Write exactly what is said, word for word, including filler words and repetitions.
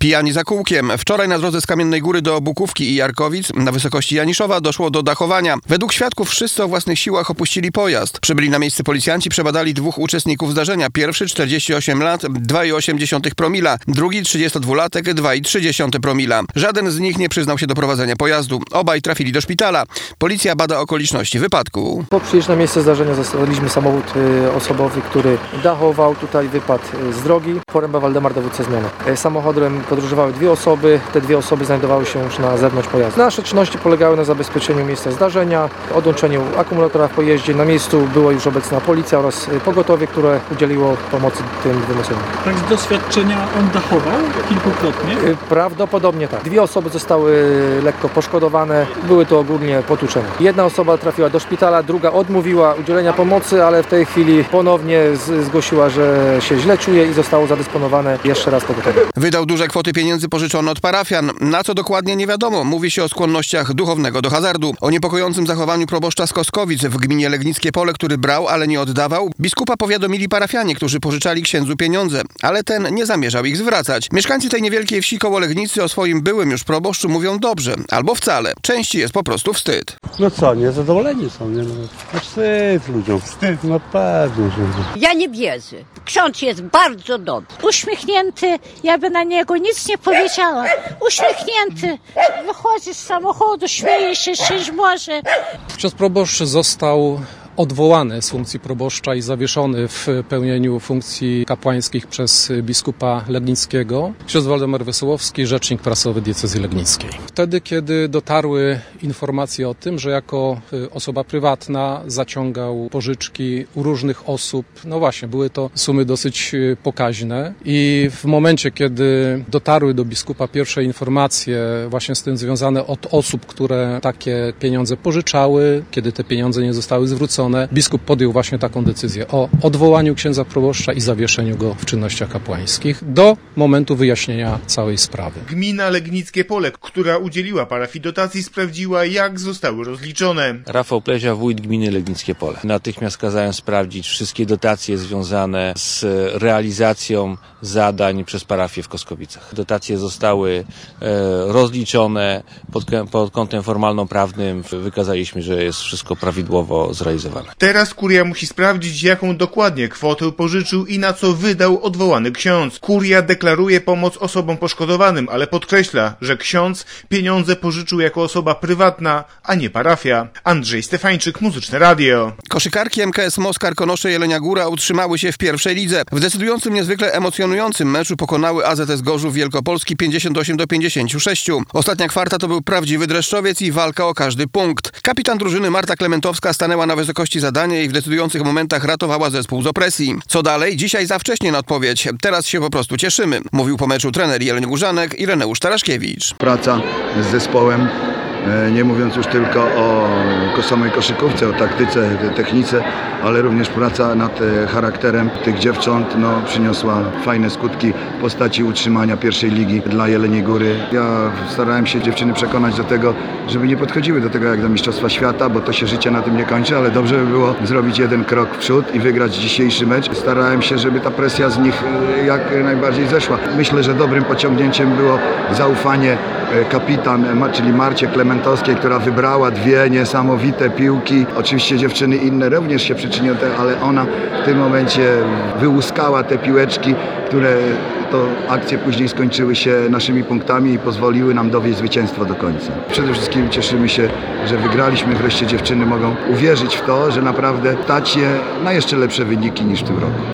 Pijani za kółkiem. Wczoraj na drodze z Kamiennej Góry do Bukówki i Jarkowic na wysokości Janiszowa doszło do dachowania. Według świadków wszyscy o własnych siłach opuścili pojazd. Przybyli na miejsce policjanci, przebadali dwóch uczestników zdarzenia. Pierwszy czterdzieści osiem lat, dwa przecinek osiem promila. Drugi trzydziestodwulatek, dwa przecinek trzy promila. Żaden z nich nie przyznał się do prowadzenia pojazdu. Obaj trafili do szpitala. Policja bada okoliczności wypadku. Po przyjeździe na miejsce zdarzenia zastawiliśmy samochód y, osobowy, który dachował, tutaj wypadł y, z drogi. Poręba Waldemar, dowódca zmiany. Y, samochodem podróżowały dwie osoby. Te dwie osoby znajdowały się już na zewnątrz pojazdu. Nasze czynności polegały na zabezpieczeniu miejsca zdarzenia, odłączeniu akumulatora w pojeździe. Na miejscu była już obecna policja oraz y, pogotowie, które udzieliło pomocy tym dwóm osobom. Tak z doświadczenia on dachował kilkukrotnie? Y, prawdopodobnie tak. Dwie osoby zostały lekko poszkodowane. Były to ogólnie potłuczenia. Jedna osoba trafiła do szpitala, druga odmówiła udzielenia pomocy, ale w tej chwili ponownie z- zgłosiła, że się źle czuje i zostało zadysponowane jeszcze raz pogotowie. Wydał duże kwoty pieniędzy pożyczone od parafian. Na co dokładnie nie wiadomo. Mówi się o skłonnościach duchownego do hazardu. O niepokojącym zachowaniu proboszcza z Koskowic w gminie Legnickie Pole, który brał, ale nie oddawał. Biskupa powiadomili parafianie, którzy pożyczali księdzu pieniądze, ale ten nie zamierzał ich zwracać. Mieszkańcy tej niewielkiej wsi koło Legnicy o swoim byłym już proboszczu mówią dobrze, albo wcale. Części jest po prostu wstyd. No co, niezadowoleni są, nie? No wstyd ludziom. Wstyd, no pewnie, że... Ja nie wierzę. Ksiądz jest bardzo dobry. Uśmiechnięty, ja by na niego nic nie powiedziała. Uśmiechnięty, wychodzi z samochodu, śmieje się, szczęść Boże. Ksiądz proboszcz został odwołany z funkcji proboszcza i zawieszony w pełnieniu funkcji kapłańskich przez biskupa legnickiego. Ksiądz Waldemar Wesołowski, rzecznik prasowy diecezji legnickiej. Wtedy, kiedy dotarły informacje o tym, że jako osoba prywatna zaciągał pożyczki u różnych osób, no właśnie, były to sumy dosyć pokaźne i w momencie, kiedy dotarły do biskupa pierwsze informacje właśnie z tym związane od osób, które takie pieniądze pożyczały, kiedy te pieniądze nie zostały zwrócone, biskup podjął właśnie taką decyzję o odwołaniu księdza proboszcza i zawieszeniu go w czynnościach kapłańskich do momentu wyjaśnienia całej sprawy. Gmina Legnickie Pole, która udzieliła parafii dotacji, sprawdziła, jak zostały rozliczone. Rafał Plezia, wójt gminy Legnickie Pole. Natychmiast kazałem sprawdzić wszystkie dotacje związane z realizacją zadań przez parafię w Koskowicach. Dotacje zostały e, rozliczone pod, pod kątem formalno-prawnym. Wykazaliśmy, że jest wszystko prawidłowo zrealizowane. Teraz kuria musi sprawdzić, jaką dokładnie kwotę pożyczył i na co wydał odwołany ksiądz. Kuria deklaruje pomoc osobom poszkodowanym, ale podkreśla, że ksiądz pieniądze pożyczył jako osoba prywatna, a nie parafia. Andrzej Stefańczyk, Muzyczne Radio. Koszykarki M K S Moskar Konosze Jelenia Góra utrzymały się w pierwszej lidze. W decydującym, niezwykle emocjonującym meczu pokonały A Z S Gorzów Wielkopolski pięćdziesiąt osiem do pięćdziesięciu sześciu. Ostatnia kwarta to był prawdziwy dreszczowiec i walka o każdy punkt. Kapitan drużyny Marta Klementowska stanęła na wysokości zadania i w decydujących momentach ratowała zespół z opresji. Co dalej? Dzisiaj za wcześnie na odpowiedź. Teraz się po prostu cieszymy, mówił po meczu trener Jeleniogórzanek Ireneusz Taraszkiewicz. Praca z zespołem, nie mówiąc już tylko o samej koszykówce, o taktyce, technice, ale również praca nad charakterem tych dziewcząt no, przyniosła fajne skutki w postaci utrzymania pierwszej ligi dla Jeleniej Góry. Ja starałem się dziewczyny przekonać do tego, żeby nie podchodziły do tego jak do Mistrzostwa Świata, bo to się życie na tym nie kończy, ale dobrze by było zrobić jeden krok w przód i wygrać dzisiejszy mecz. Starałem się, żeby ta presja z nich jak najbardziej zeszła. Myślę, że dobrym pociągnięciem było zaufanie kapitan, czyli Marcie Klementowskiej, która wybrała dwie niesamowite piłki. Oczywiście dziewczyny inne również się przyczyniły, ale ona w tym momencie wyłuskała te piłeczki, które to akcje później skończyły się naszymi punktami i pozwoliły nam dowieść zwycięstwo do końca. Przede wszystkim cieszymy się, że wygraliśmy. Wreszcie dziewczyny mogą uwierzyć w to, że naprawdę stać je na jeszcze lepsze wyniki niż w tym roku.